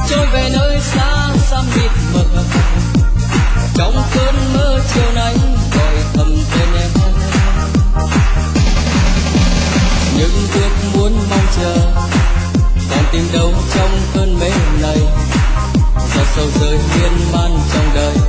trôi về nơi xa xăm mịt mờ. Trong cơn mơ chiều nay gọi thầm tên em, những ước muốn mong chờ còn tìm đâu trong cơn mê này. Giọt sầu rơi miên man trong đời